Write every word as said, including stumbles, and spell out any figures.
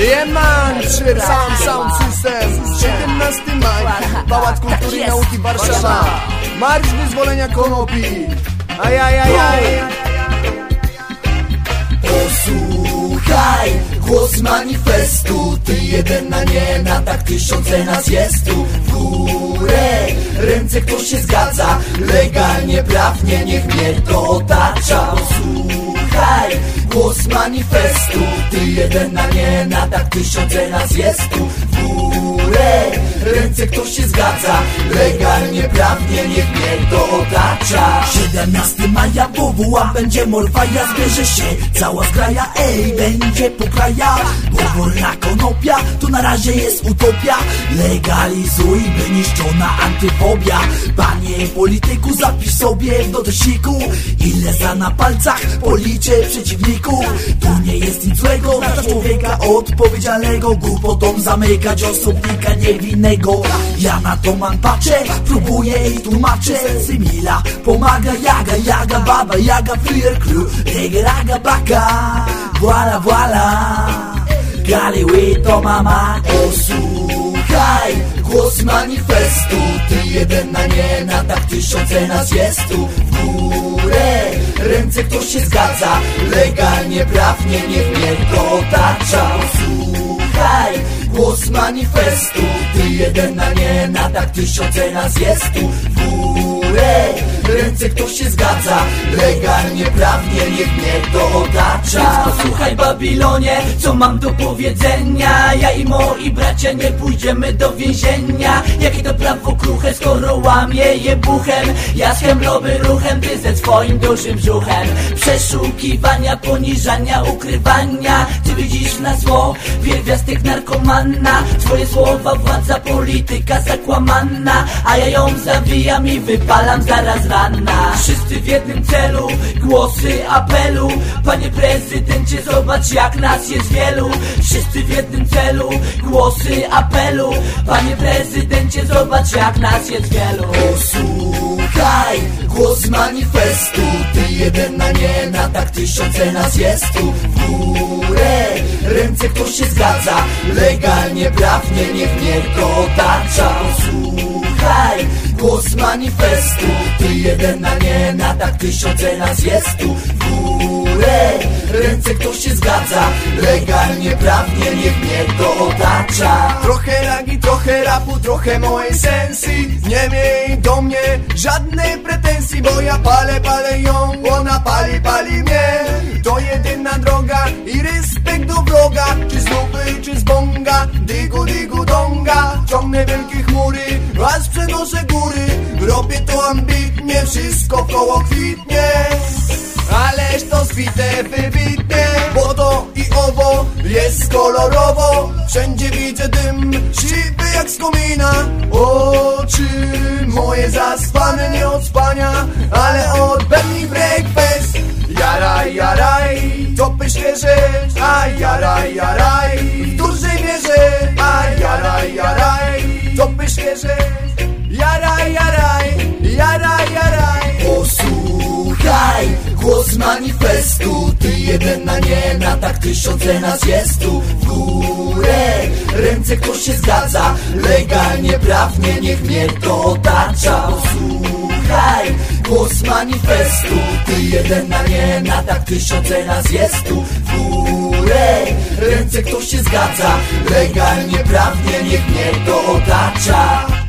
Jeman, Sam Sound System, siedemnastego maja, Pałac Kultury i Nauki Warszawa. Marsz wyzwolenia konopi. Ajajajaj. Posłuchaj, głos manifestu. Ty jeden na nie, na tak tysiące nas jest tu. W górę ręce, kto się zgadza, legalnie, prawnie, niech mnie to otacza. Posłuchaj, głos manifestu. Ty jeden na nie, na tak tysiące nas jest tu. W górę ręce, kto się zgadza, legalnie, prawnie, niech mnie to otacza. siedemnastego maja W W A będzie morwaja, zbierze się cała zgraja, ej, będzie po krajach. Bo wolna konopia to na razie jest utopia. Legalizuj, by niszczona antyfobia. Panie polityku, zapisz sobie w notesiku, ile za na palcach policzę przeciwników. Tu nie jest nic złego na człowieka odpowiedzialnego, głupotą zamykać osobnika niewinnego. Ja na to man patrzę, próbuję i tłumaczę. Symila pomaga, jaga, jaga, baba, jaga, flier, crew, reggae, raga, baka. Voila, voila, Galiły to mama. Posłuchaj, głos manifestu. Ty jeden na nie, na tak tysiące nas jest tu. W górę ręce, kto się zgadza, legalnie, prawnie, niech mnie to otacza. Posłuchaj, głos manifestu. Ty jeden na nie, na tak tysiące nas jest tu. W górę ręce, kto się zgadza, legalnie, prawnie, niech mnie to otacza. Więc posłuchaj, Babilonie, co mam do powiedzenia. Ja i moi bracia nie pójdziemy do więzienia. Jakie to prawo kruche, skoro łamie je buchem. Ja z chemlowy ruchem, ty ze swoim dużym brzuchem. Przeszukiwania, poniżania, ukrywania. Ty widzisz na zło, pierwiastek narkomanna. Twoje słowa, władza, polityka zakłamana. A ja ją zawijam i wypalam zaraz rana. Wszyscy w jednym celu, głosy apelu. Panie prezydencie, zobacz jak nas jest wielu. Wszyscy w jednym celu, głosy apelu. Panie prezydencie, zobacz jak nas jest wielu. Posłuchaj, głos manifestu. Ty jeden na nie, na tak tysiące nas jest tu. W górę ręce, kto się zgadza, legalnie, prawnie, niech mnie to otacza. Posłuchaj, głos manifestu. Ty jeden na nie, na tak tysiące nas jest tu. W górę ręce, kto się zgadza, legalnie, prawnie, niech mnie to otacza. Trochę ragi, trochę rapu, trochę mojej sensji. Nie miej do mnie żadnej pretensji, bo ja palę, palę ją, ona pali, pali mnie. To jedyna droga i respekt do wroga. Czy z lupy, czy z bonga, digu, digu, donga. Ciągnę wielkie chmury, aż przenoszę góry. Robię to ambitnie, wszystko koło kwitnie. Ależ to zbite, wybitnie, bo to i owo jest kolorowo. Wszędzie widzę dym, siwy jak z komina. Oczy moje zaspane, nie od spania, ale od Bernie Breakfast. Jaraj, jaraj, to pyszne rzecz, a jaraj, jaraj, w dużej mierze, a jaraj, jaraj, to pyszne rzecz. Jaraj, jaraj, jaraj, jaraj. Posłuchaj, głos manifestu. Ty jeden na nie, na tak tysiące nas jest tu. W górę ręce, kto się zgadza, legalnie, prawnie, niech mnie to otacza. Posłuchaj, głos manifestu. Ty jeden na nie, na tak tysiące nas jest tu. W górę ręce, kto się zgadza, legalnie, prawnie, niech mnie to otacza.